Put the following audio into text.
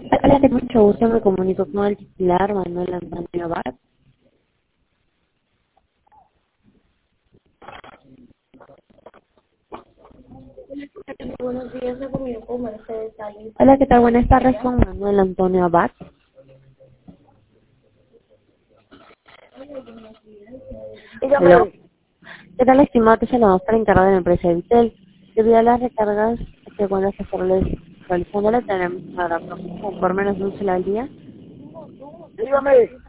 Hola, tengo mucho gusto, me comunico con el titular Manuel Antonio Abad. Buenos días, me comunico con Mercedes Sainz. Hola, ¿qué tal? Buenas tardes, con Manuel Antonio Abad. Hello. Dígame, ¿Qué tal, estimado? Te saludamos para encargado de la empresa Vitel. Debido a las recargas que cuando se realizándola tenemos para por menos de un solo al día. dígame.